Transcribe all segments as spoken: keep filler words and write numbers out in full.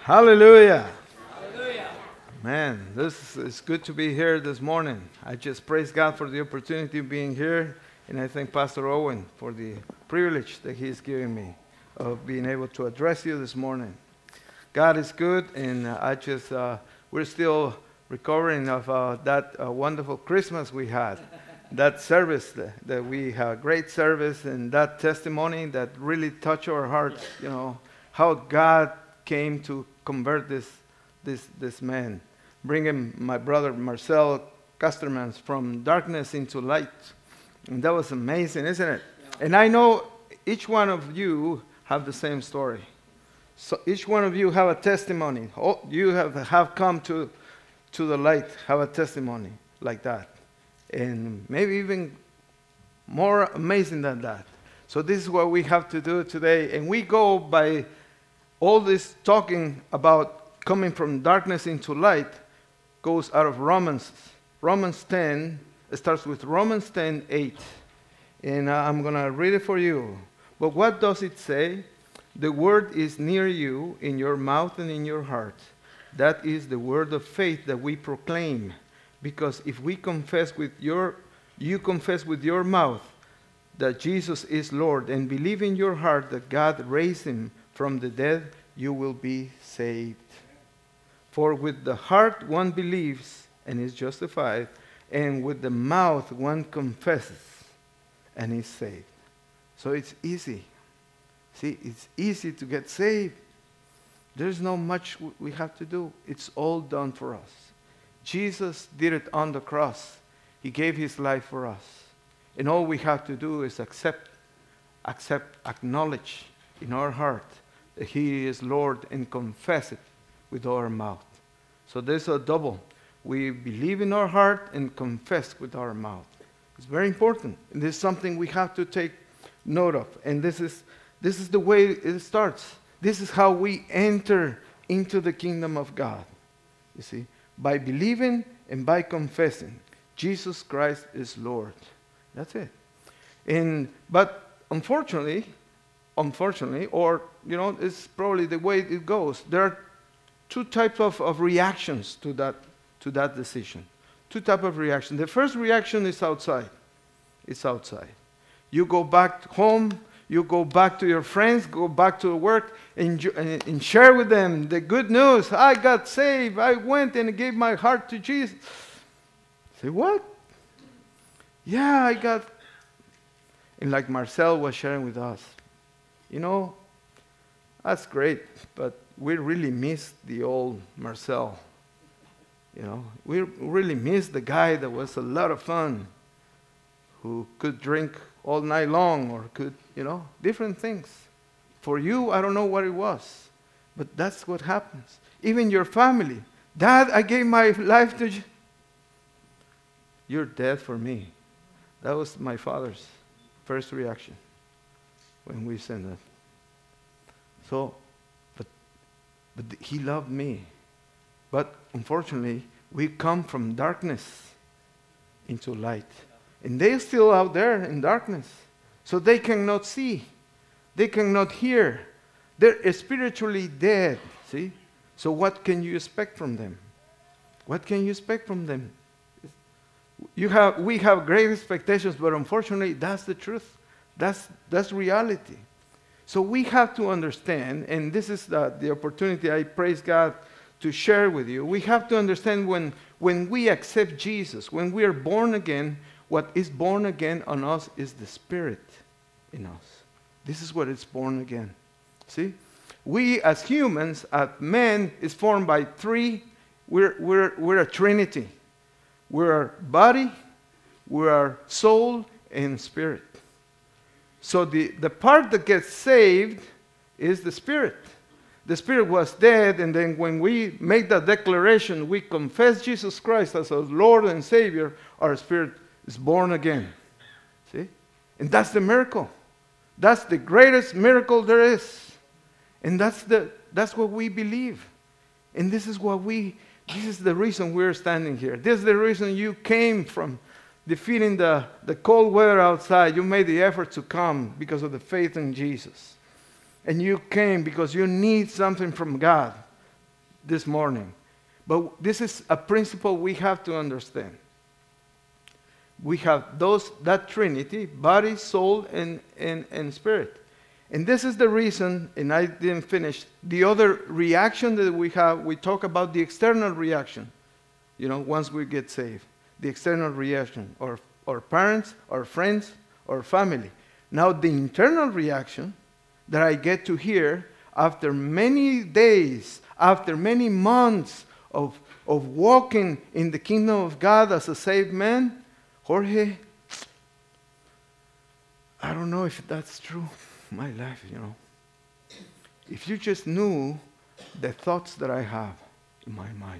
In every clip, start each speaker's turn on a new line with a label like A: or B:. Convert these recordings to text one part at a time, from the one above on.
A: Hallelujah. Hallelujah. Man, this is good to be here this morning. I just praise God for the opportunity of being here, and I thank Pastor Owen for the privilege that he's given me of being able to address you this morning. God is good, and uh, I just, uh, we're still recovering of uh, that uh, wonderful Christmas we had. That service that, that we had, great service, and that testimony that really touched our hearts, you know, how God came to convert this this this man, bringing my brother Marcel Castermans from darkness into light. And that was amazing, isn't it? Yeah. And I know each one of you have the same story. So each one of you have a testimony. Oh, you have, have come to, to the light, have a testimony like that. And maybe even more amazing than that. So this is what we have to do today. And we go by all this talking about coming from darkness into light goes out of Romans. Romans ten, it starts with Romans ten, eight. And uh, I'm going to read it for you. But what does it say? The word is near you, in your mouth and in your heart. That is the word of faith that we proclaim. Because if we confess with your, you confess with your mouth that Jesus is Lord and believe in your heart that God raised him from the dead, you will be saved. For with the heart one believes and is justified, and with the mouth one confesses and is saved. So it's easy. See, it's easy to get saved. There's not much we have to do. It's all done for us. Jesus did it on the cross. He gave his life for us. And all we have to do is accept, accept, acknowledge in our heart that he is Lord and confess it with our mouth. So there's a double. We believe in our heart and confess with our mouth. It's very important. And this is something we have to take note of. And this is this is the way it starts. This is how we enter into the kingdom of God. You see, by believing and by confessing Jesus Christ is Lord. That's it. And but unfortunately, unfortunately, or you know, it's probably the way it goes. There are two types of, of reactions to that to that decision. Two types of reaction. The first reaction is outside. It's outside. You go back home, you go back to your friends, go back to work, and, and, and share with them the good news. I got saved. I went and gave my heart to Jesus. Say, what? Yeah, I got... And like Marcel was sharing with us, you know, that's great, but we really miss the old Marcel. You know, we really miss the guy that was a lot of fun, who could drink all night long or could, you know, different things. For you, I don't know what it was, but that's what happens. Even your family. Dad, I gave my life to you. You're dead for me. That was my father's first reaction when we said that. So, but, but he loved me. But unfortunately, we come from darkness into light. And they're still out there in darkness. So they cannot see. They cannot hear. They're spiritually dead. See? So what can you expect from them? What can you expect from them? You have, we have great expectations, but unfortunately, that's the truth. That's, that's reality. So we have to understand, and this is the, the opportunity I praise God to share with you. We have to understand when, when we accept Jesus, when we are born again, what is born again on us is the Spirit in us. This is what is born again. See? We as humans, as men, is formed by three. We're, we're, we're a trinity. We're our body, we're our soul, and spirit. So the, the part that gets saved is the spirit. The spirit was dead, and then when we make that declaration, we confess Jesus Christ as our Lord and Savior, our spirit is born again. See? And that's the miracle. That's the greatest miracle there is. And that's the that's what we believe. And this is what we this is the reason we're standing here. This is the reason you came from defeating the, the cold weather outside. You made the effort to come because of the faith in Jesus. And you came because you need something from God this morning. But this is a principle we have to understand. We have those that Trinity, body, soul, and, and, and spirit. And this is the reason, and I didn't finish, the other reaction that we have, we talk about the external reaction, you know, once we get saved. The external reaction, or, or parents, or friends, or family. Now the internal reaction that I get to hear after many days, after many months of, of walking in the kingdom of God as a saved man, Jorge, I don't know if that's true. My life, you know. If you just knew the thoughts that I have in my mind,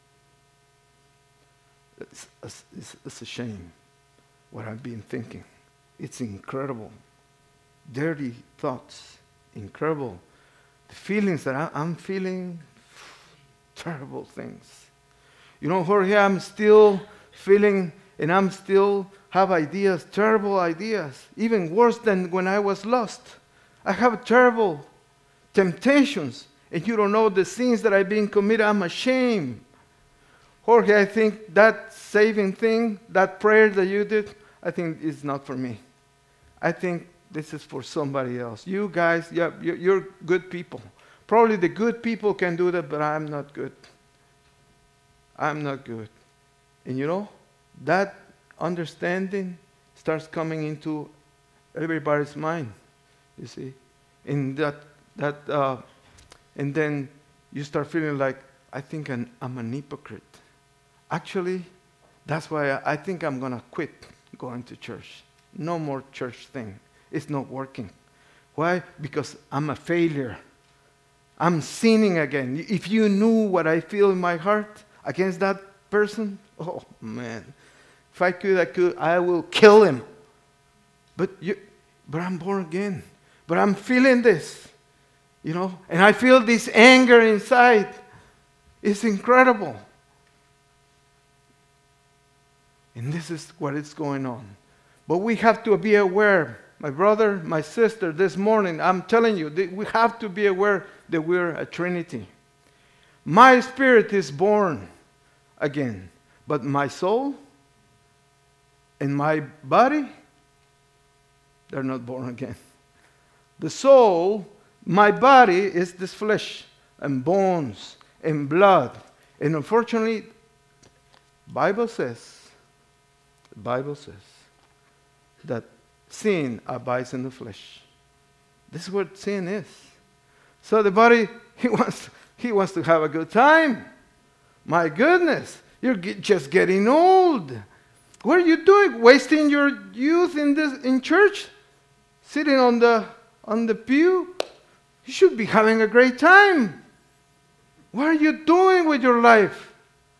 A: it's, it's, it's a shame what I've been thinking. It's incredible. Dirty thoughts, incredible. The feelings that I, I'm feeling, terrible things. You know, Jorge, I'm still feeling, and I'm still have ideas, terrible ideas, even worse than when I was lost. I have terrible temptations, and you don't know the sins that I've been committed. I'm ashamed. Jorge, I think that saving thing, that prayer that you did, I think is not for me. I think this is for somebody else. You guys, yeah, you're good people. Probably the good people can do that, but I'm not good. I'm not good. And you know, that understanding starts coming into everybody's mind, you see. In that, that, uh, and then you start feeling like, I think I'm, I'm an hypocrite. Actually, that's why I, I think I'm going to quit going to church. No more church thing. It's not working. Why? Because I'm a failure. I'm sinning again. If you knew what I feel in my heart against that person, oh man. If I could, I could, I will kill him. But you, but I'm born again. But I'm feeling this, you know, and I feel this anger inside. It's incredible. And this is what is going on. But we have to be aware. My brother, my sister, this morning, I'm telling you, we have to be aware that we're a Trinity. My spirit is born again, but my soul and my body, they're not born again. The soul, my body is this flesh and bones and blood. And unfortunately, Bible says, the Bible says that sin abides in the flesh. This is what sin is. So the body, he wants, he wants to have a good time. My goodness, you're get, just getting old. What are you doing? Wasting your youth in this in church? Sitting on the on the pew? You should be having a great time. What are you doing with your life?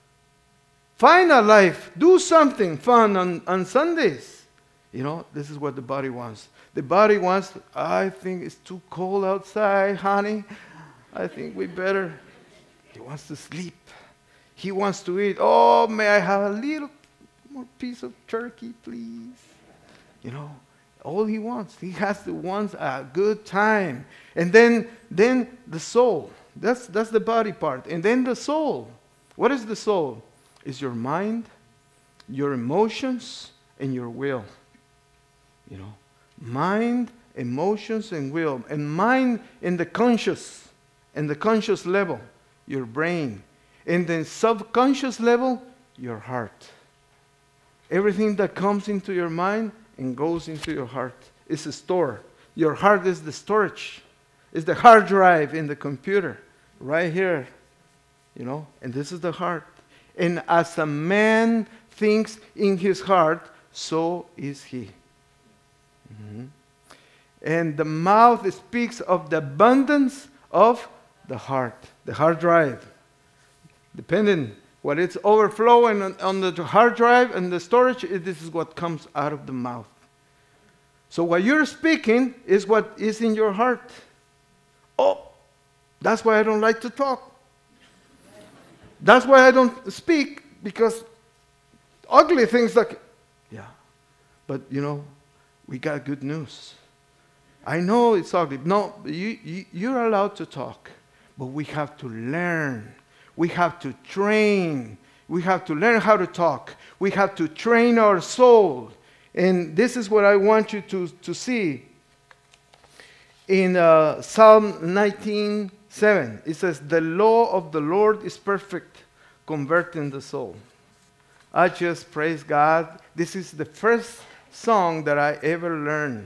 A: Find a life. Do something fun on, on Sundays. You know, this is what the body wants. The body wants, I think it's too cold outside, honey. I think we better. He wants to sleep. He wants to eat. Oh, may I have a little more piece of turkey, please? You know, all he wants. He has to want a good time. And then, then the soul. That's, that's the body part. And then the soul. What is the soul? It's your mind, your emotions, and your will. You know, mind, emotions, and will. And mind in the conscious, in the conscious level, your brain. In the subconscious level, your heart. Everything that comes into your mind and goes into your heart is a store. Your heart is the storage. It's the hard drive in the computer, right here. You know, and this is the heart. And as a man thinks in his heart, so is he. Mm-hmm. And the mouth speaks of the abundance of the heart, the hard drive. Depending what it's overflowing on, on the hard drive and the storage, this is what comes out of the mouth. So what you're speaking is what is in your heart. Oh, that's why I don't like to talk. That's why I don't speak, because ugly things like, yeah. But, you know, we got good news. I know it's ugly. No, you, you, you're allowed to talk, but we have to learn. We have to train. We have to learn how to talk. We have to train our soul. And this is what I want you to, to see. In uh, Psalm nineteen seven, it says, the law of the Lord is perfect, converting the soul. I just praise God. This is the first song that I ever learned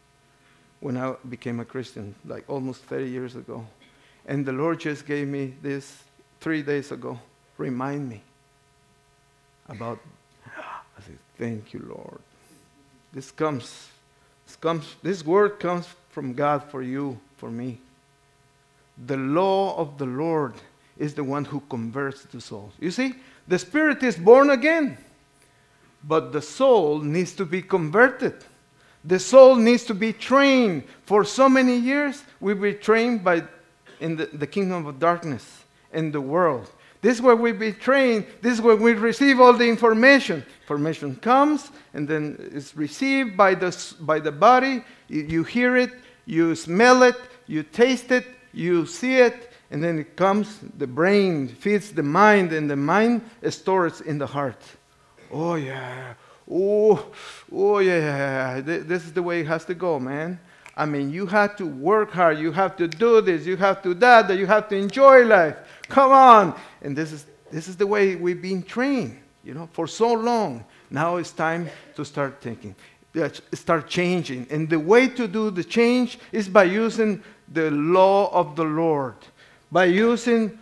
A: when I became a Christian, like almost thirty years ago. And the Lord just gave me this three days ago. Remind me about, I said, thank you, Lord. This comes, this comes, this word comes from God for you, for me. The law of the Lord is the one who converts the soul. You see, the spirit is born again, but the soul needs to be converted. The soul needs to be trained. For so many years, we've been trained by in the, the kingdom of darkness, in the world. This is where we be trained. This is where we receive all the information. Information comes, and then it's received by the, by the body. You, you hear it, you smell it, you taste it, you see it, and then it comes, the brain feeds the mind, and the mind stores in the heart. Oh, yeah. Oh, oh yeah. This is the way it has to go, man. I mean, you have to work hard. You have to do this. You have to do that. You have to enjoy life. Come on. And this is this is the way we've been trained, you know, for so long. Now it's time to start thinking, start changing. And the way to do the change is by using the law of the Lord. By using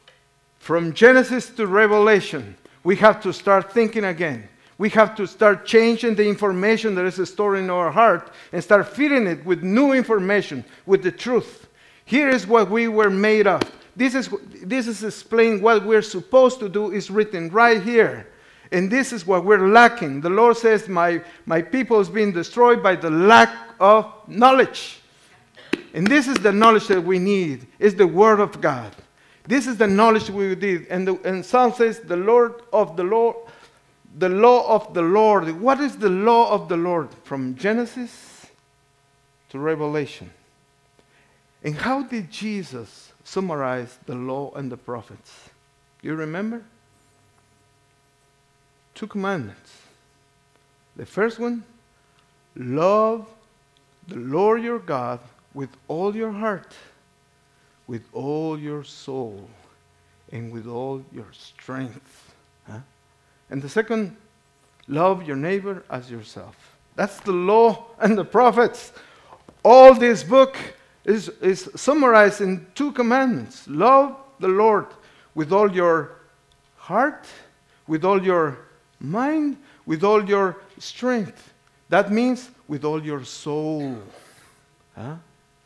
A: from Genesis to Revelation, we have to start thinking again. We have to start changing the information that is stored in our heart and start feeding it with new information, with the truth. Here is what we were made of. This is, this is explaining what we're supposed to do is written right here. And this is what we're lacking. The Lord says, my, my people is being destroyed by the lack of knowledge. And this is the knowledge that we need. It's the Word of God. This is the knowledge we need. And, the, and Psalm says, the Lord of the Lord, the law of the Lord. What is the law of the Lord? From Genesis to Revelation. And how did Jesus summarize the law and the prophets? You remember? Two commandments. The first one, love the Lord your God with all your heart, with all your soul, and with all your strength. Huh? And the second, love your neighbor as yourself. That's the law and the prophets. All this book is, is summarized in two commandments. Love the Lord with all your heart, with all your mind, with all your strength. That means with all your soul. Huh?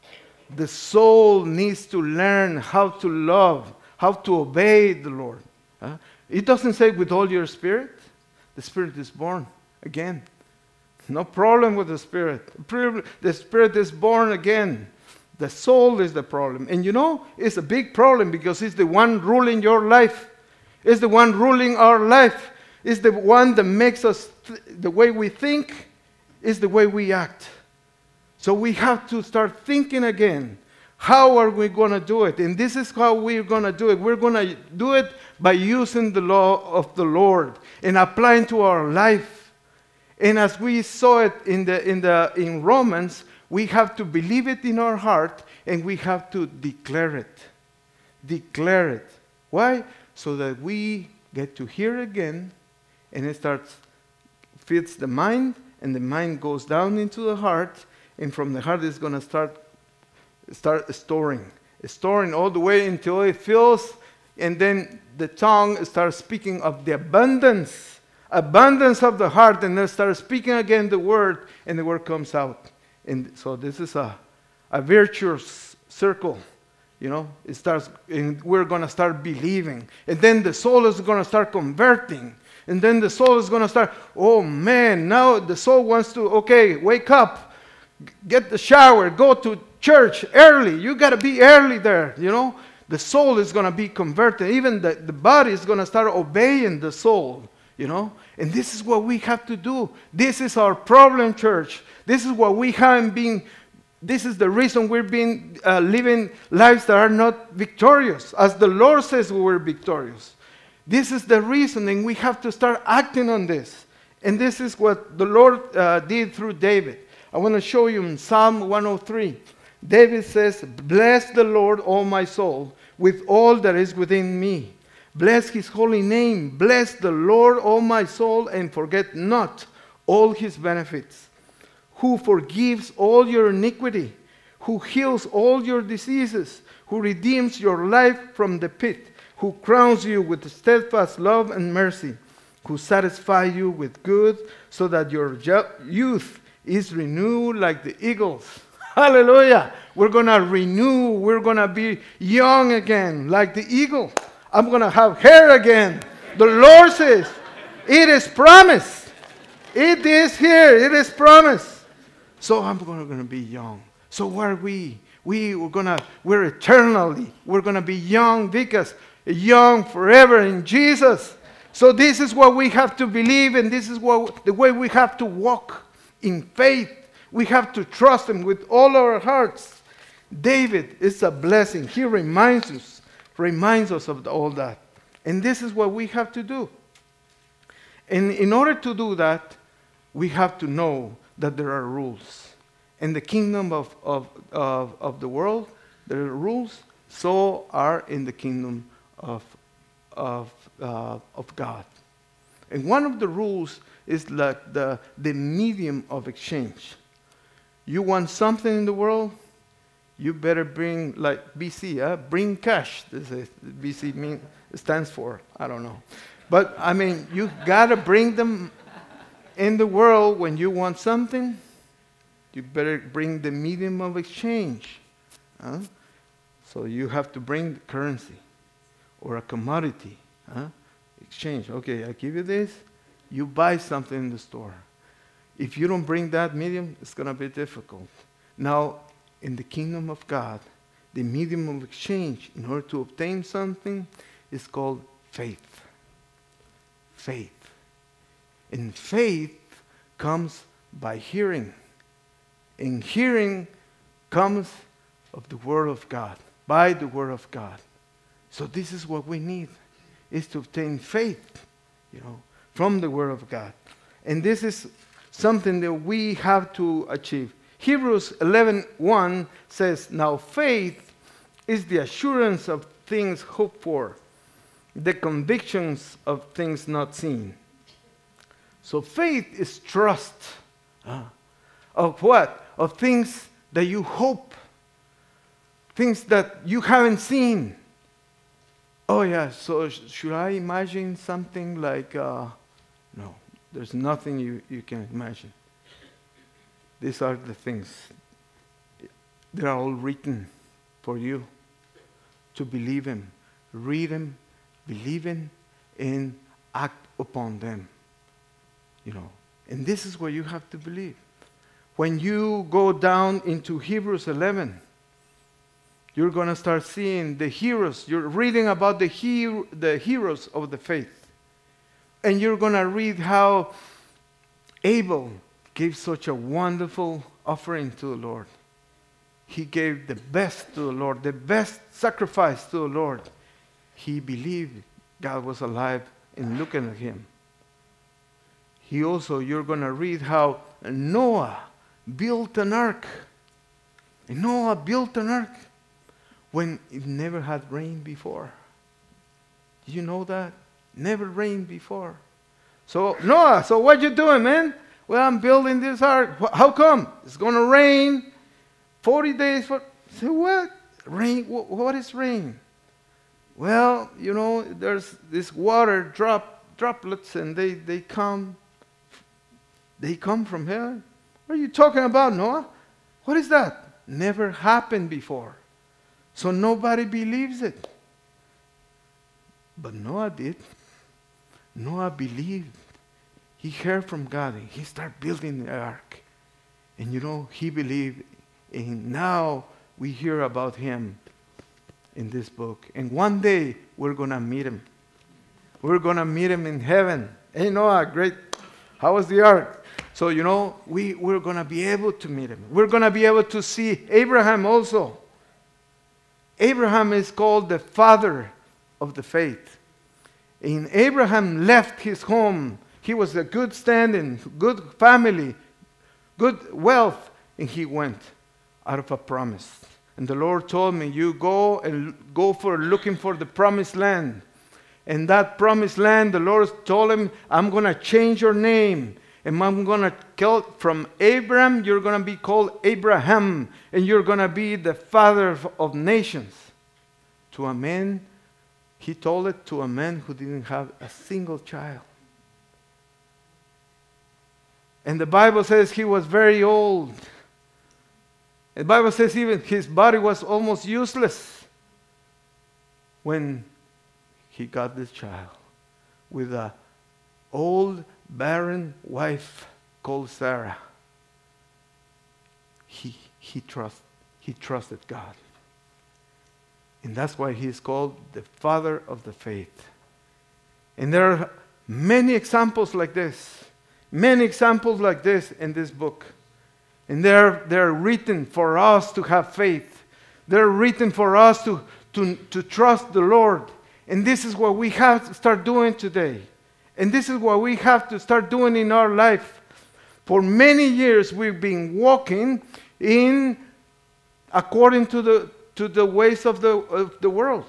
A: The soul needs to learn how to love, how to obey the Lord. Huh? It doesn't say with all your spirit. The spirit is born again. No problem with the spirit. The spirit is born again. The soul is the problem. And you know, it's a big problem because it's the one ruling your life. It's the one ruling our life. It's the one that makes us, th- the way we think is the way we act. So we have to start thinking again. How are we going to do it? And this is how we're going to do it. We're going to do it by using the law of the Lord and applying to our life. And as we saw it in the in the in Romans, we have to believe it in our heart and we have to declare it. Declare it. Why? So that we get to hear again, and it starts feeds the mind, and the mind goes down into the heart, and from the heart it's going to start start storing, storing all the way until it fills, and then the tongue starts speaking of the abundance, abundance of the heart, and then starts speaking again the word, and the word comes out. And so this is a, a virtuous circle, you know. It starts, and we're going to start believing, and then the soul is going to start converting, and then the soul is going to start, oh man, now the soul wants to, okay, wake up, get the shower, go to church early. You got to be early there, you know. The soul is going to be converted. Even the, the body is going to start obeying the soul, you know. And this is what we have to do. This is our problem, church. This is what we haven't been this is the reason we're being uh, living lives that are not victorious, as the Lord says we were victorious. This is the reason, and we have to start acting on this. And this is what the Lord uh, did through David. I want to show you in Psalm one oh three. David says, "Bless the Lord, O my soul, with all that is within me. Bless his holy name. Bless the Lord, O my soul, and forget not all his benefits. Who forgives all your iniquity, who heals all your diseases, who redeems your life from the pit, who crowns you with steadfast love and mercy, who satisfies you with good, so that your youth is renewed like the eagles." Hallelujah. We're going to renew. We're going to be young again, like the eagle. I'm going to have hair again. The Lord says, it is promised. It is here. It is promised. So I'm going to be young. So what are we? We we're gonna we're eternally. We're going to be young because young forever in Jesus. So this is what we have to believe, and this is what the way we have to walk in faith. We have to trust him with all our hearts. David is a blessing. He reminds us, reminds us of all that. And this is what we have to do. And in order to do that, we have to know that there are rules. In the kingdom of, of, of, of the world, there are rules. So are in the kingdom of, of, uh, of God. And one of the rules is like the, the medium of exchange. You want something in the world, you better bring, like B C, uh, bring cash. This is B C mean, stands for, I don't know. But, I mean, you got to bring them in the world. When you want something, you better bring the medium of exchange. Huh? So you have to bring currency or a commodity. Huh? Exchange. Okay, I give you this. You buy something in the store. If you don't bring that medium, it's going to be difficult. Now, in the kingdom of God, the medium of exchange in order to obtain something is called faith. Faith. And faith comes by hearing. And hearing comes of the Word of God, by the Word of God. So this is what we need, is to obtain faith, you know, from the Word of God. And this is something that we have to achieve. Hebrews eleven one says, "Now faith is the assurance of things hoped for, the convictions of things not seen." So faith is trust. Uh, of what? Of things that you hope. Things that you haven't seen. Oh yeah, so sh- should I imagine something like, uh, no. There's nothing you, you can imagine. These are the things. They're all written for you to believe Him. Read them, believe Him, and act upon them. You know, and this is what you have to believe. When you go down into Hebrews eleven, you're going to start seeing the heroes. You're reading about the, hero, the heroes of the faith. And you're going to read how Abel gave such a wonderful offering to the Lord. He gave the best to the Lord, the best sacrifice to the Lord. He believed God was alive and looking at him. He also, you're going to read how Noah built an ark. And Noah built an ark when it never had rained before. Did you know that? Never rained before. So, Noah, so what you doing, man? Well, I'm building this ark. How come? It's going to rain forty days. For, say, what? Rain? What is rain? Well, you know, there's this water drop droplets, and they, they come. They come from heaven. What are you talking about, Noah? What is that? Never happened before. So nobody believes it. But Noah did. Noah believed. He heard from God, and he started building the ark. And you know, he believed. And now we hear about him in this book. And one day, we're going to meet him. We're going to meet him in heaven. Hey, Noah, great. How was the ark? So, you know, we, we're going to be able to meet him. We're going to be able to see Abraham also. Abraham is called the father of the faith. And Abraham left his home. He was a good standing, good family, good wealth, and he went out of a promise. And the Lord told me, you go and go for looking for the promised land. And that promised land, the Lord told him, I'm going to change your name. And I'm going to call from Abram, you're going to be called Abraham. And you're going to be the father of, of nations. To a man, he told it to a man who didn't have a single child. And the Bible says he was very old. The Bible says even his body was almost useless when he got this child with an old barren wife called Sarah. He, he, trust, he trusted God. And that's why he is called the father of the faith. And there are many examples like this. Many examples like this in this book. And they're, they're written for us to have faith. They're written for us to, to, to trust the Lord. And this is what we have to start doing today. And this is what we have to start doing in our life. For many years we've been walking in according to the, to the ways of the, of the world.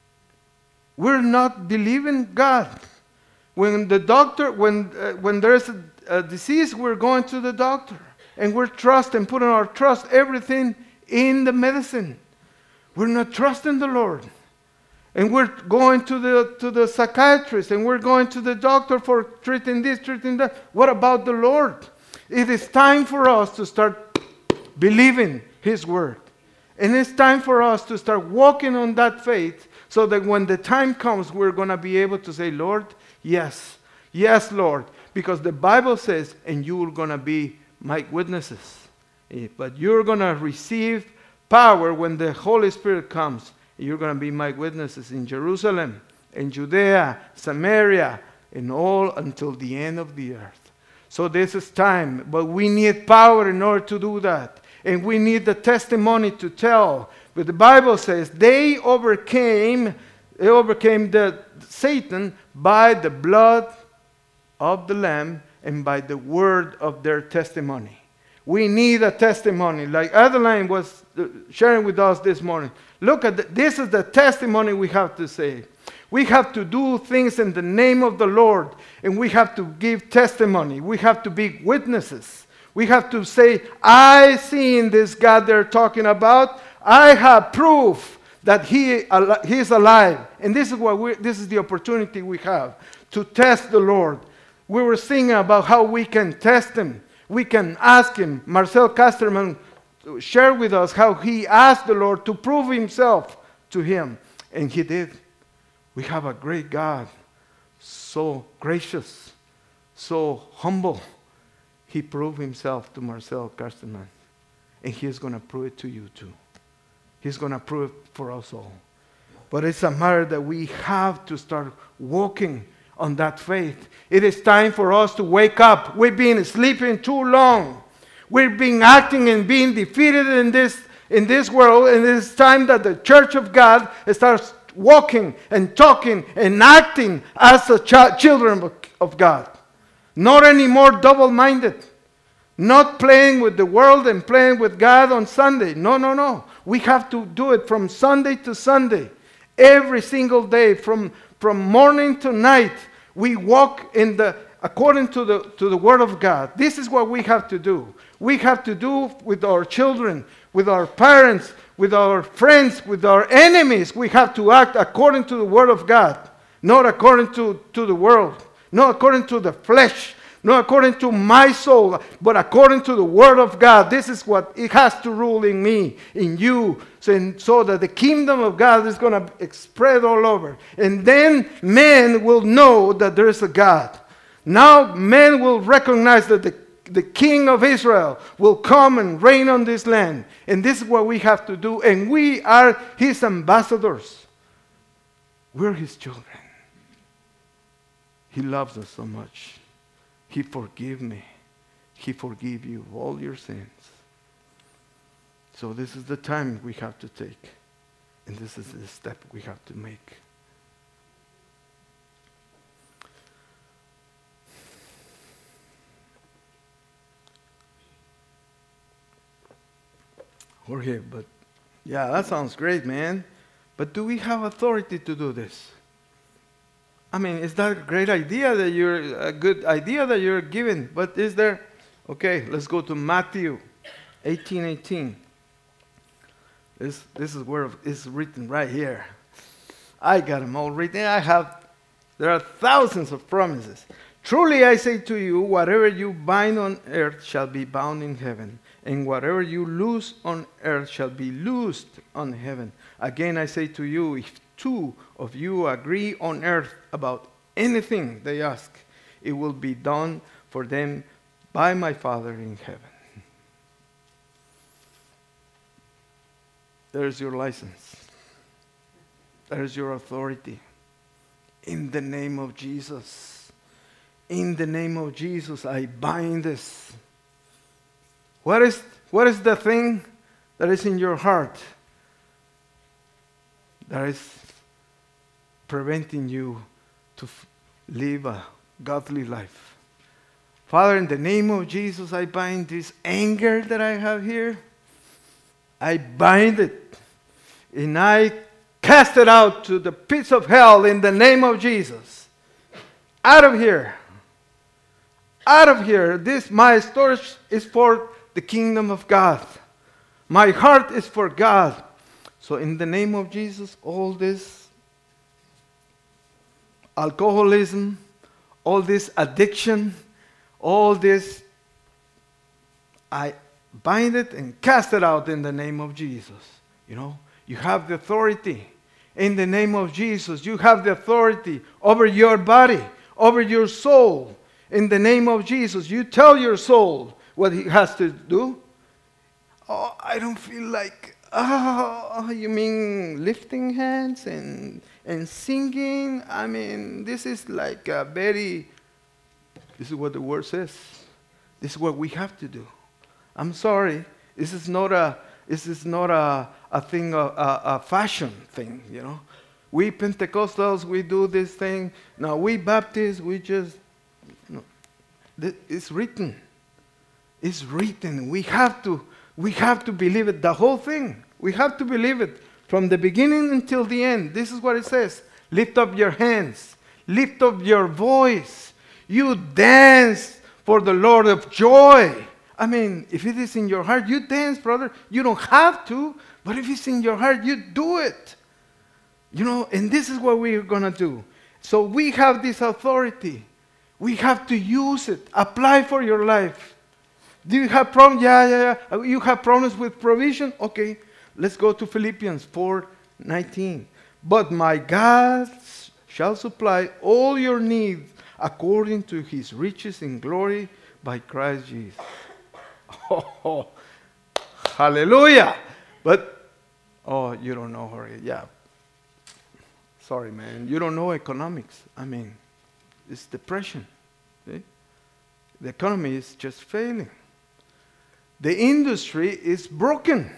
A: We're not believing God. When the doctor, when, uh, when there's a, a disease, we're going to the doctor. And we're trusting, putting our trust, everything in the medicine. We're not trusting the Lord. And we're going to the, to the psychiatrist, and we're going to the doctor for treating this, treating that. What about the Lord? It is time for us to start believing His word. And it's time for us to start walking on that faith so that when the time comes, we're going to be able to say, Lord, yes, yes, Lord. Because the Bible says, and you are going to be my witnesses. But you're going to receive power when the Holy Spirit comes. You're going to be my witnesses in Jerusalem, in Judea, Samaria, and all until the end of the earth. So this is time, but we need power in order to do that. And we need the testimony to tell. But the Bible says they overcame, they overcame the Satan by the blood of the Lamb and by the word of their testimony. We need a testimony, like Adeline was sharing with us this morning. Look at the, this is the testimony we have to say. We have to do things in the name of the Lord, and we have to give testimony. We have to be witnesses. We have to say, I seen this God they're talking about. I have proof that he, he is alive. And this is what we, this is the opportunity we have to test the Lord. We were singing about how we can test him. We can ask him. Marcel Casterman shared with us how he asked the Lord to prove himself to him. And he did. We have a great God, so gracious, so humble. He proved himself to Marcel Casterman. And he's going to prove it to you too. He's going to prove it for us all. But it's a matter that we have to start walking on that faith. It is time for us to wake up. We've been sleeping too long. We've been acting and being defeated in this, in this world. And it's time that the church of God starts walking and talking and acting as the ch- children of, of God. Not anymore double-minded. Not playing with the world and playing with God on Sunday. No, no, no. We have to do it from Sunday to Sunday. Every single day, from, from morning to night, we walk in the according to the to the Word of God. This is what we have to do. We have to do with our children, with our parents, with our friends, with our enemies. We have to act according to the Word of God, not according to, to the world, not according to the flesh, not according to my soul, but according to the Word of God. This is what it has to rule in me, in you, so, so that the kingdom of God is going to spread all over. And then men will know that there is a God. Now men will recognize that the, the King of Israel will come and reign on this land. And this is what we have to do. And we are His ambassadors. We're His children. He loves us so much. He forgave me. He forgive you all your sins. So this is the time we have to take. And this is the step we have to make. Jorge, but yeah, that sounds great, man. But do we have authority to do this? I mean, is that a great idea that you're, a good idea that you're given? But is there, okay, let's go to Matthew eighteen eighteen. This, this is where it's written right here. I got them all written. I have, there are thousands of promises. Truly I say to you, whatever you bind on earth shall be bound in heaven, and whatever you loose on earth shall be loosed on heaven. Again I say to you, if two of you agree on earth about anything they ask, it will be done for them by my Father in heaven. There's your license. There's your authority. In the name of Jesus. In the name of Jesus, I bind this. What is, what is the thing that is in your heart that is preventing you to f- live a godly life? Father, in the name of Jesus, I bind this anger that I have here. I bind it. And I cast it out to the pits of hell in the name of Jesus. Out of here. Out of here. This, my storage is for the kingdom of God. My heart is for God. So in the name of Jesus, all this alcoholism, all this addiction, all this, I bind it and cast it out in the name of Jesus. You know, you have the authority. In the name of Jesus, you have the authority over your body, over your soul. In the name of Jesus, you tell your soul what he has to do. Oh, I don't feel like, oh, you mean lifting hands and, and singing? I mean, this is like a very, this is what the word says. This is what we have to do. I'm sorry, this is not a this is not a, a thing, a, a, a fashion thing, you know. We Pentecostals, we do this thing. Now we Baptists, we just, no. It's written. It's written. We have to, we have to believe it, the whole thing. We have to believe it from the beginning until the end. This is what it says. Lift up your hands. Lift up your voice. You dance for the Lord of joy. I mean, if it is in your heart, you dance, brother. You don't have to, but if it's in your heart, you do it. You know, and this is what we're going to do. So we have this authority. We have to use it. Apply for your life. Do you have problems? Yeah, yeah, yeah. You have problems with provision? Okay, let's go to Philippians four nineteen. But my God shall supply all your needs according to his riches in glory by Christ Jesus. Oh, hallelujah. But, oh, you don't know, Jorge. Yeah. Sorry, man. You don't know economics. I mean, it's depression. See? The economy is just failing. The industry is broken.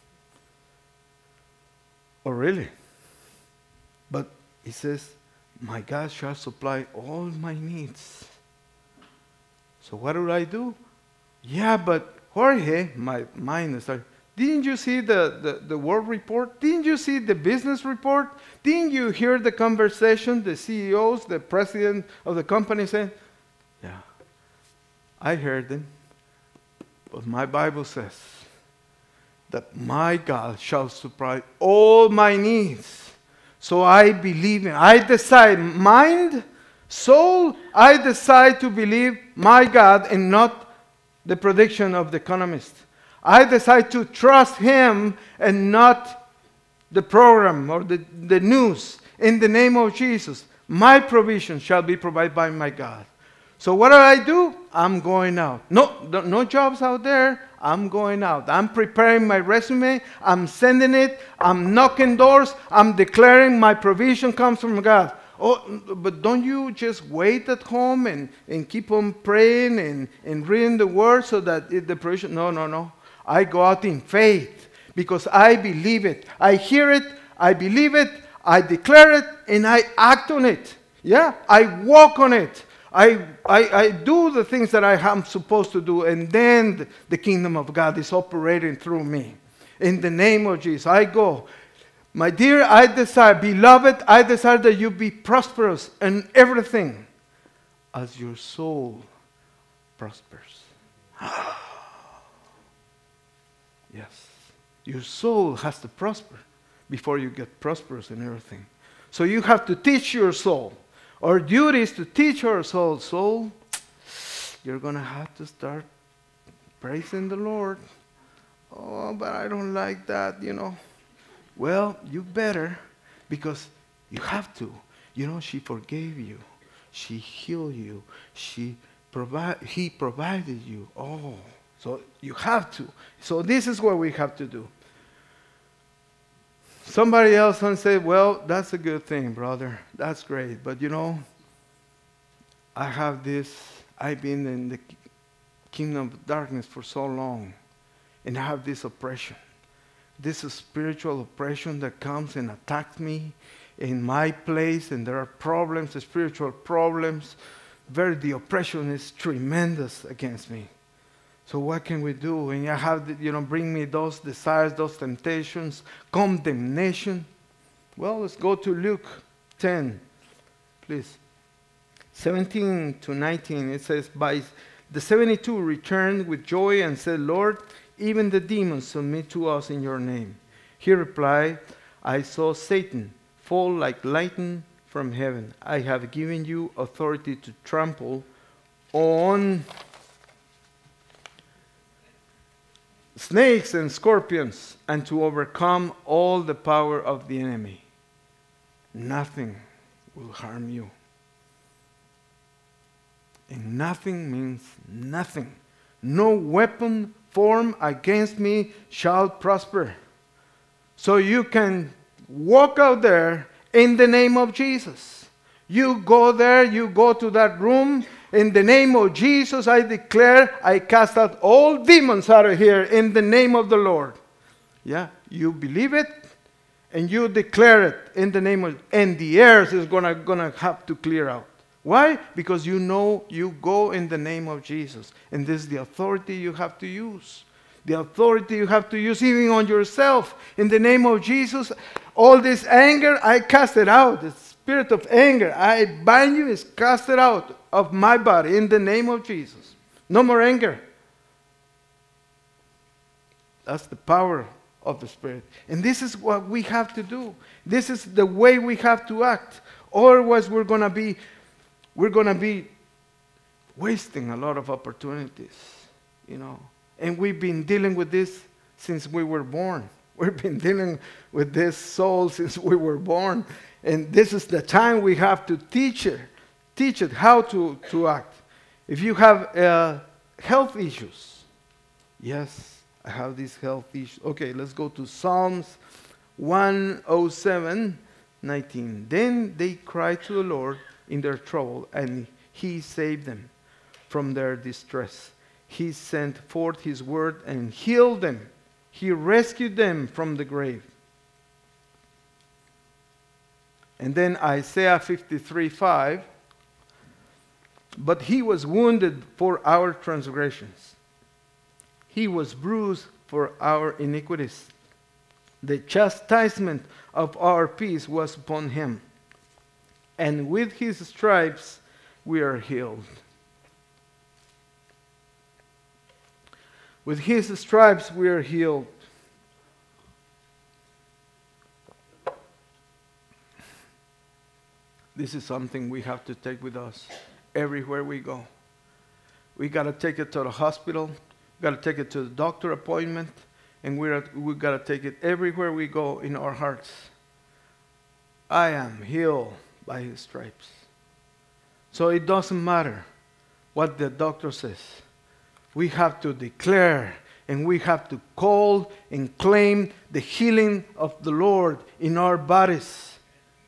A: Oh, really? But he says, my God shall supply all my needs. So what do I do? Yeah, but Jorge, my mind is like, didn't you see the, the, the world report? Didn't you see the business report? Didn't you hear the conversation, the C E Os, the president of the company saying, yeah, I heard them. But my Bible says that my God shall supply all my needs. So I believe in, I decide, mind, soul, I decide to believe my God and not the prediction of the economist. I decide to trust him and not the program or the, the news. In the name of Jesus, my provision shall be provided by my God. So what do I do? I'm going out. No, no jobs out there. I'm going out. I'm preparing my resume. I'm sending it. I'm knocking doors. I'm declaring my provision comes from God. Oh, but don't you just wait at home and, and keep on praying and, and reading the word so that it, the provision? No, no, no. I go out in faith because I believe it. I hear it, I believe it, I declare it, and I act on it. Yeah, I walk on it. I, I, I do the things that I am supposed to do, and then the kingdom of God is operating through me. In the name of Jesus, I go. My dear, I desire, beloved, I desire that you be prosperous in everything as your soul prospers. Yes, your soul has to prosper before you get prosperous in everything. So you have to teach your soul. Our duty is to teach our soul. Soul, you're going to have to start praising the Lord. Oh, but I don't like that, you know. Well, you better, because you have to. You know, she forgave you. She healed you. She provi- he provided you. Oh, so you have to. So this is what we have to do. Somebody else can say, well, that's a good thing, brother. That's great. But you know, I have this, I've been in the kingdom of darkness for so long, and I have this oppression. This is spiritual oppression that comes and attacks me in my place, and there are problems, spiritual problems. Very, the oppression is tremendous against me. So what can we do? And I have, the, you know, bring me those desires, those temptations, condemnation. Well, let's go to Luke ten, please. seventeen to nineteen, it says, by the seventy-two returned with joy and said, Lord, even the demons submit to us in your name. He replied, I saw Satan fall like lightning from heaven. I have given you authority to trample on snakes and scorpions and to overcome all the power of the enemy. Nothing will harm you. And nothing means nothing. No weapon formed against me shall prosper. So you can walk out there in the name of Jesus. You go there, you go to that room. In the name of Jesus, I declare, I cast out all demons out of here in the name of the Lord. Yeah, you believe it and you declare it in the name of, and the airs is gonna, gonna have to clear out. Why? Because you know you go in the name of Jesus. And this is the authority you have to use. The authority you have to use even on yourself. In the name of Jesus, all this anger, I cast it out. The spirit of anger, I bind you, is cast it out of my body in the name of Jesus. No more anger. That's the power of the Spirit. And this is what we have to do. This is the way we have to act. Otherwise, we're going to be We're going to be wasting a lot of opportunities, you know. And we've been dealing with this since we were born. We've been dealing with this soul since we were born. And this is the time we have to teach it, teach it how to, to act. If you have uh, health issues, yes, I have these health issues. Okay, let's go to Psalms one oh seven, nineteen. Then they cried to the Lord in their trouble, and he saved them from their distress. He sent forth his word and healed them. He rescued them from the grave. And then Isaiah fifty-three five. But he was wounded for our transgressions. He was bruised for our iniquities. The chastisement of our peace was upon him. And with his stripes we are healed. With his stripes we are healed. This is something we have to take with us everywhere we go. We got to take it to the hospital. We got to take it to the doctor appointment. And we're, we got to take it everywhere we go in our hearts. I am healed by his stripes. So it doesn't matter what the doctor says. We have to declare and we have to call and claim the healing of the Lord in our bodies.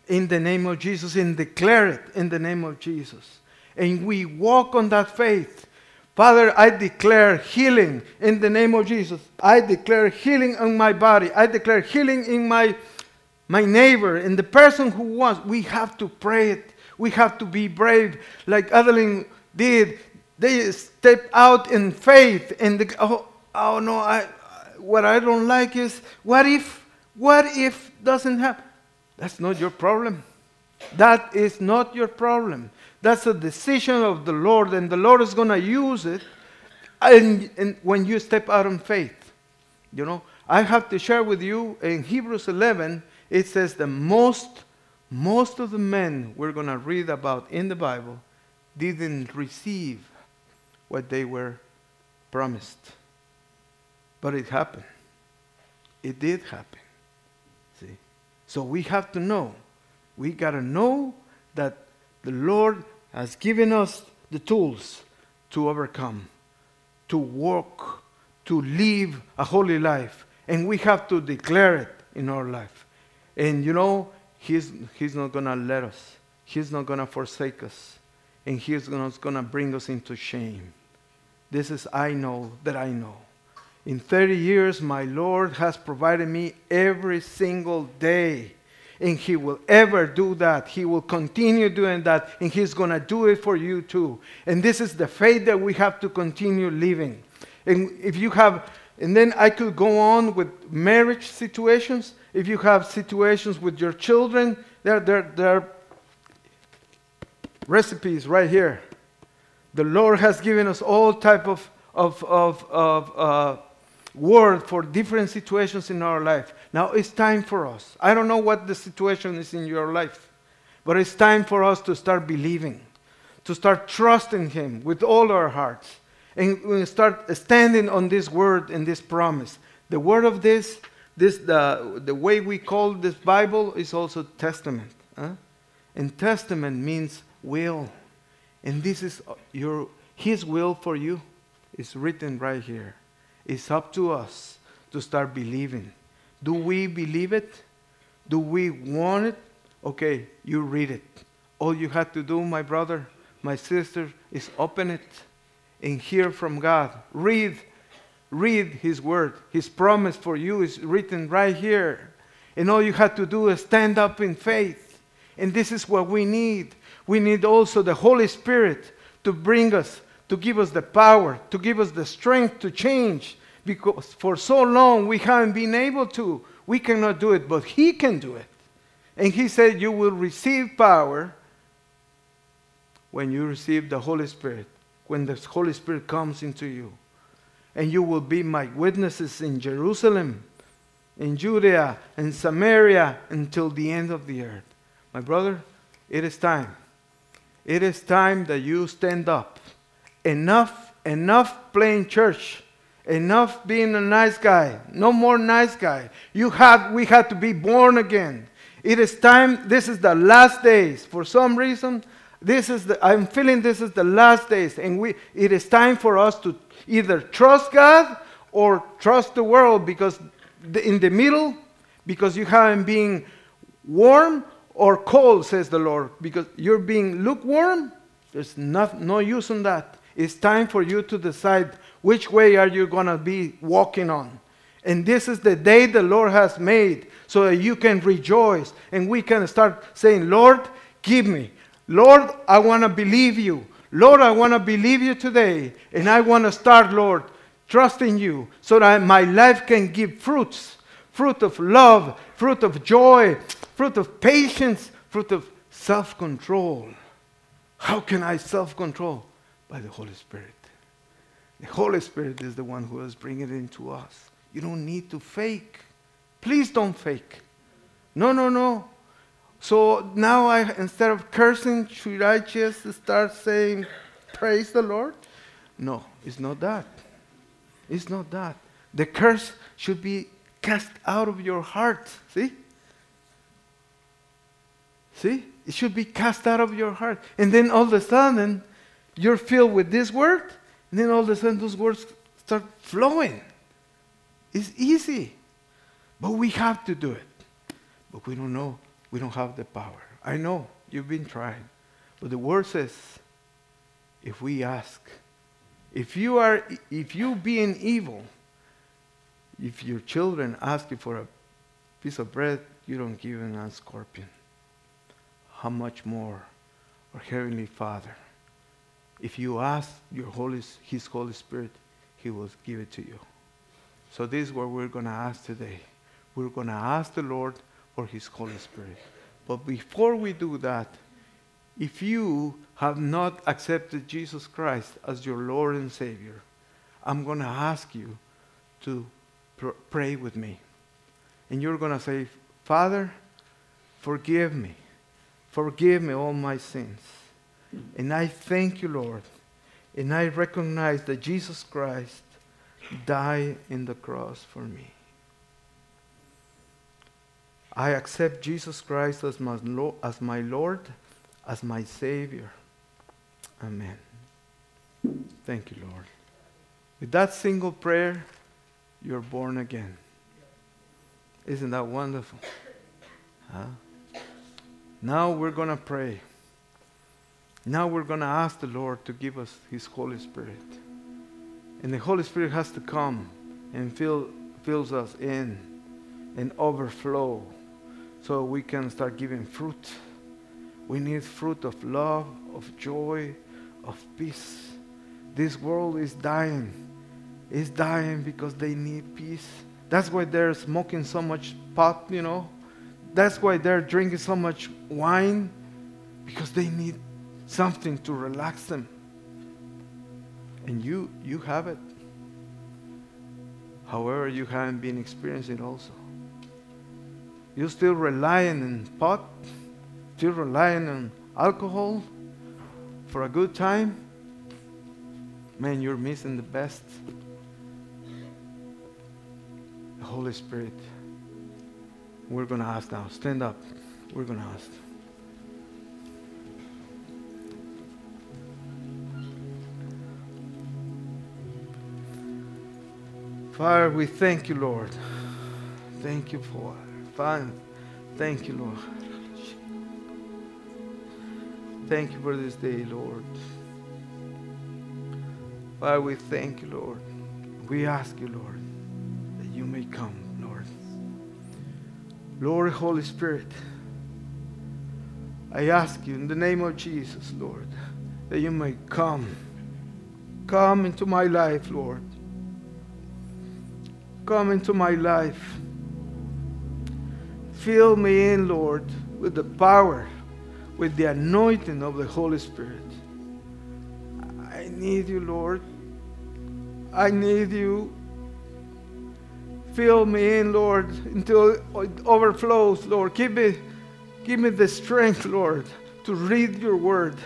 A: in the name of Jesus and declare it in the name of Jesus. And we walk on that faith. Father, I declare healing in the name of Jesus. I declare healing on my body. I declare healing in my, my neighbor, in the person who wants. We have to pray it. We have to be brave like Adeline did. They step out in faith. And the, oh, oh no, I, what I don't like is, what if, what if doesn't happen? That's not your problem. That is not your problem. That's a decision of the Lord, and the Lord is going to use it and, and when you step out in faith. You know, I have to share with you in Hebrews eleven, it says the most, most of the men we're going to read about in the Bible didn't receive what they were promised. But it happened. It did happen. See? So we have to know. We got to know that the Lord has given us the tools to overcome, to walk, to live a holy life. And we have to declare it in our life. And you know, He's, he's not going to let us. He's not going to forsake us. And He's not going to bring us into shame. This is I know that I know. In thirty years, my Lord has provided me every single day. And He will ever do that. He will continue doing that. And He's going to do it for you too. And this is the faith that we have to continue living. And if you have, and then I could go on with marriage situations. If you have situations with your children, there, there, there are recipes right here. The Lord has given us all type of, of, of, of uh, word for different situations in our life. Now it's time for us. I don't know what the situation is in your life, but it's time for us to start believing, to start trusting Him with all our hearts, and we start standing on this word and this promise. The word of this, this the the way we call this Bible is also testament. Huh? And testament means will, and this is your His will for you. It's written right here. It's up to us to start believing. Do we believe it? Do we want it? Okay, you read it. All you have to do, my brother, my sister, is open it and hear from God. Read, read His word. His promise for you is written right here. And all you have to do is stand up in faith. And this is what we need. We need also the Holy Spirit to bring us, to give us the power, to give us the strength to change. Because for so long we haven't been able to. We cannot do it, but He can do it. And He said you will receive power when you receive the Holy Spirit. When the Holy Spirit comes into you. And you will be my witnesses in Jerusalem, in Judea, and Samaria, until the end of the earth. My brother, it is time. It is time that you stand up. Enough, enough playing church. Enough being a nice guy. No more nice guy. You have, we have to be born again. It is time. This is the last days. For some reason, this is the, I'm feeling this is the last days. And we, it is time for us to either trust God or trust the world. Because the, in the middle, because you haven't been warm or cold, says the Lord. Because you're being lukewarm, there's not, no use in that. It's time for you to decide which way are you going to be walking on. And this is the day the Lord has made so that you can rejoice. And we can start saying, Lord, give me. Lord, I want to believe you. Lord, I want to believe you today. And I want to start, Lord, trusting you so that my life can give fruits. Fruit of love, fruit of joy, fruit of patience, fruit of self-control. How can I self-control? By the Holy Spirit. The Holy Spirit is the one who is bringing it into us. You don't need to fake. Please don't fake. No, no, no. So now I, instead of cursing, should I just start saying, praise the Lord? No, it's not that. It's not that. The curse should be cast out of your heart. See? See? It should be cast out of your heart. And then all of a sudden, you're filled with this word, and then all of a sudden those words start flowing. It's easy. But we have to do it. But we don't know We don't have the power. I know you've been trying. But the word says, if we ask, if you are, if you being evil, if your children ask you for a piece of bread, you don't give them a scorpion. How much more our Heavenly Father, if you ask your Holy, His Holy Spirit, He will give it to you. So this is what we're going to ask today. We're going to ask the Lord for His Holy Spirit. But before we do that, if you have not accepted Jesus Christ as your Lord and Savior, I'm going to ask you to pr- pray with me. And you're going to say, Father, forgive me. Forgive me all my sins. And I thank you, Lord. And I recognize that Jesus Christ died in the cross for me. I accept Jesus Christ as my, Lo- as my Lord, as my Savior. Amen. Thank you, Lord. With that single prayer, you're born again. Isn't that wonderful? Huh? Now we're going to pray. Now we're going to ask the Lord to give us His Holy Spirit. And the Holy Spirit has to come and fill fills us in and overflow so we can start giving fruit. We need fruit of love, of joy, of peace. This world is dying. It's dying because they need peace. That's why they're smoking so much pot, you know. That's why they're drinking so much wine, because they need something to relax them. And you, you have it. However, you haven't been experiencing it also. You're still relying on pot, still relying on alcohol for a good time. Man, you're missing the best. The Holy Spirit. We're going to ask now. Stand up. We're going to ask. Father, we thank you, Lord. Thank you for Father. Thank you, Lord. Thank you for this day, Lord. Father, we thank you, Lord. We ask you, Lord, that you may come, Lord. Lord, Holy Spirit, I ask you in the name of Jesus, Lord, that you may come. Come into my life, Lord. Come into my life. Fill me in, Lord, with the power, with the anointing of the Holy Spirit. I need you, Lord. I need you. Fill me in, Lord, until it overflows, Lord. Give me, give me the strength, Lord, to read your word.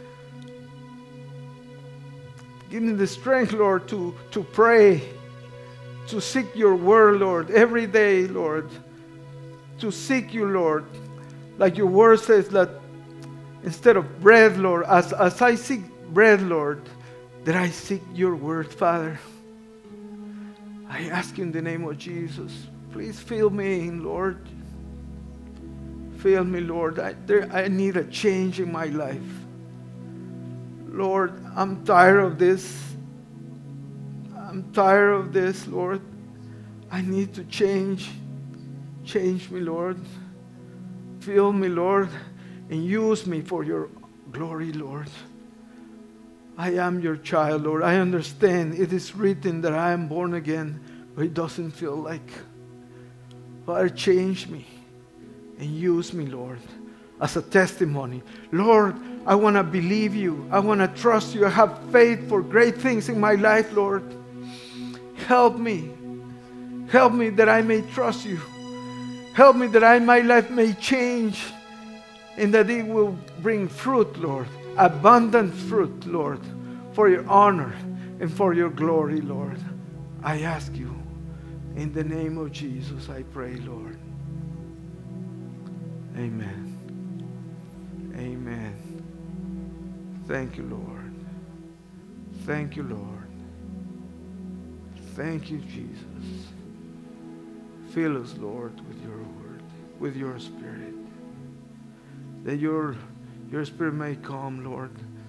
A: Give me the strength, Lord, to, to pray, to seek your word, Lord, every day, Lord. To seek you, Lord. Like your word says that instead of bread, Lord, as, as I seek bread, Lord, that I seek your word, Father. I ask you in the name of Jesus, please fill me in, Lord. Fill me, Lord. I, there, I need a change in my life. Lord, I'm tired of this. I'm tired of this, Lord. I need to change. Change me, Lord. Fill me, Lord, and use me for your glory, Lord. I am your child, Lord. I understand it is written that I am born again, but it doesn't feel like. Father, change me and use me, Lord, as a testimony. Lord, I want to believe you. I want to trust you. I have faith for great things in my life, Lord. Help me. Help me that I may trust you. Help me that I, my life may change and that it will bring fruit, Lord. Abundant fruit, Lord, for your honor and for your glory, Lord. I ask you, in the name of Jesus, I pray, Lord. Amen. Amen. Thank you, Lord. Thank you, Lord. Thank you, Jesus. Fill us, Lord, with your word, with your spirit. that your, your Spirit may come, Lord.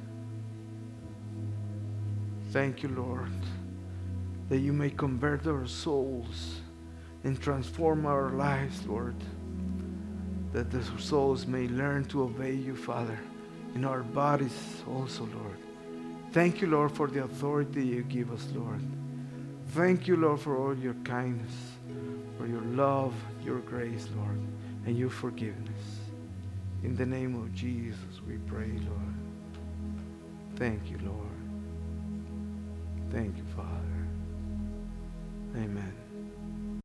A: Thank you, Lord, that you may convert our souls and transform our lives, Lord, that the souls may learn to obey you, Father, in our bodies also, Lord. Thank you, Lord, for the authority you give us, Lord. Thank you, Lord, for all your kindness, for your love, your grace, Lord, and your forgiveness. In the name of Jesus, we pray, Lord. Thank you, Lord. Thank you, Father. Amen.